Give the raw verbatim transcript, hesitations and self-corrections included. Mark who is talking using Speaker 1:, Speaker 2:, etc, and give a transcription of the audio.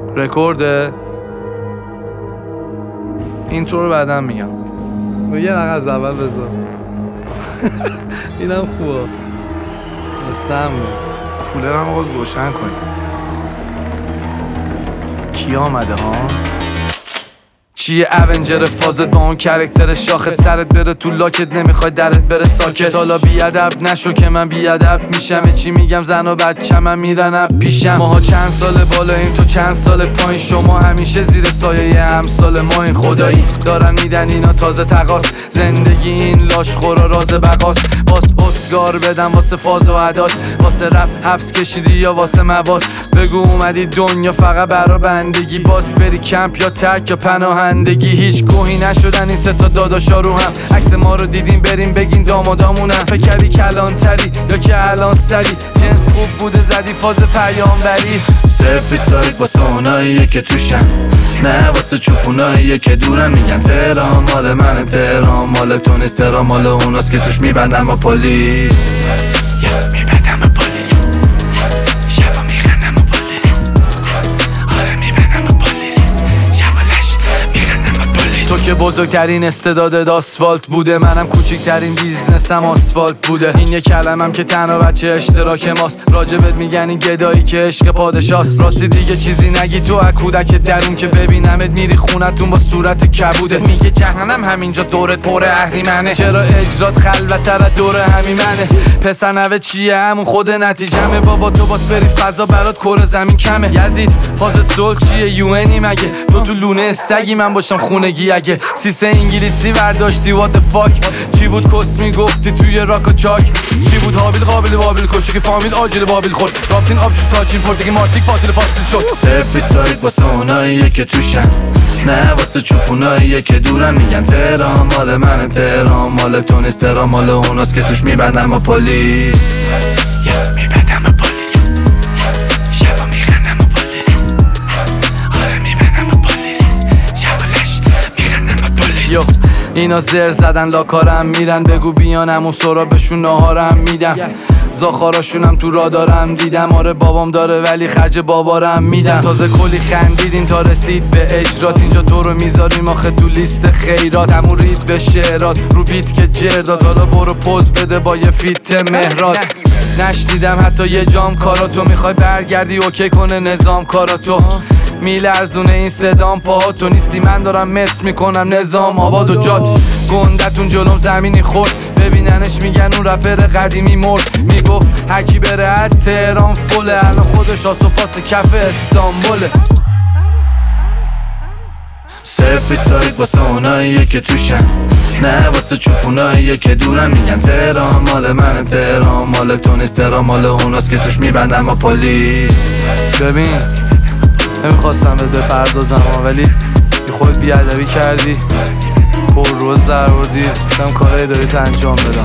Speaker 1: رکورده اینترو رو بعدم میگم و یه دقیقه از اول بذار. اینم خوبه سم کولرم رو روشن کنیم. کی آمده ها؟ چیه اونجر فازت با اون کرکتر شاخت سرت بره تو لاکت نمیخوای درت بره ساکت. حالا بیادب نشو که من بیادب میشم. چی میگم زن و بچه من میرن پیشم. ماها چند سال بالاییم تو چند سال پایین. شما همیشه زیر سایه همسال ما این خدایی دارن میدن اینا تازه تقاس. زندگی این لاشخورا راز بقاس. باس اسکار بدم واسه فاز و عداد. واسه رپ حبس کشیدی یا واسه مواد. بگو اومدی دنیا فقط برا بندگی. باس بری کمپ یا ترک یا پناهندگی. هیچ گوهی نشدن این سه تا داداشا رو هم. عکس ما رو دیدین بریم بگین دامادامونم. فکر کردی کلان تری یا که الان سری. جنس خوب بوده زدی فاز پیامبری.
Speaker 2: صرفی سایت واسه اوناییه که توشن نه واسه چوپوناییه که دورن. میگن تهران مال من تهران مال تو نیست. تهران مال اوناست که توش میبندن با پلیس. میبندن با پلیس. شبا میخندن با پلیس. آره میبندن با پلیس. شبا لش میخندن با پلیس.
Speaker 1: تو که بزرگترین استعدادت آسفالت بوده. منم کوچیکترین بیزنسم آسفالت بوده. این یه کلمم که تنها بچه اشتراک ماست. راجبت میگن این گدایی که عشق پادشاست. راستی دیگه چیزی نگی تو از کودک درون که ببینمت میری خونتون با صورت کبوده. میگه جهنم همینجاست دورت پر اهریمنه. چرا اجرات خلوت‌تر از دور همیمنه. پسر نوه چیه همون خود نتیجمه. بابا تو باس بری فضا برات کره زمین کمه. یزید فاز سول چیه یوئنی مگه؟ تو تو لونه سگی من باشم خونگی اگه. سیسه انگلیسی برداشتی وات فاک. چی بود کس میگفتی توی راک و چاک. چی بود حابیل قابل بابل کشی که فامیل آجیل بابل خورد. رابطین آبجوش تاچین پردگی مارتیک پاتیل پاستیل شد.
Speaker 2: صرفی سایت واسه اوناییه که توشن نه واسه چوپوناییه که دورن. میگن تهران مال من تهران مال تو نیست. تهران مال اوناست که توش میبندن با پلیس. میبندن با پلیس. شبا میخندن با پلیس. آره میبندن با پلیس. شبا لش میخندن با پلیس.
Speaker 1: یو اینا زر زدن لاکارم میرن. بگو بیانم اون سرابشون ناهارم میدم. زاخاراشونم تو را دارم دیدم. آره بابام داره ولی خرج بابارم میدم. تازه کلی خندیدیم تا رسید به اجرات. اینجا تو رو میذاریم آخه تو لیست خیرات. همون رید به شعرات رو بیت که جرداد. حالا برو پوز بده با یه فیت مهرات. نشنیدم حتی یه جام کاراتو. میخوای برگردی اوکی کنه نظام کاراتو. میلرزونه این صدام پاهاتو. نیستی من دارم متر میکنم نظام آباد و جات. گندتون جلوم زمینی خورد. ببیننش میگن اون رپر قدیمی مرد. میگفت هرکی بره از تهران فله. الان خودش آس و پاس کف استانبوله.
Speaker 2: صرفی سایت واسه اوناییه که توشن نه واسه چوپوناییه که دورن. میگن تهران مال من تهران مال تو نیست. تهران مال اوناست که توش میبندن با پلیس.
Speaker 1: ببین نمیخواستم بهت بپردازم ولی بی خود بیادبی کردی. پر روز در بردی. گفتم کارایی داری تا انجام بدم.